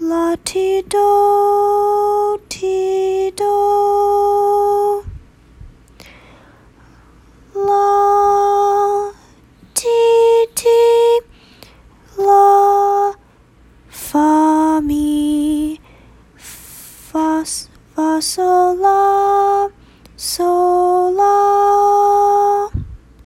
La ti do, la ti la, fa mi, fa sol la.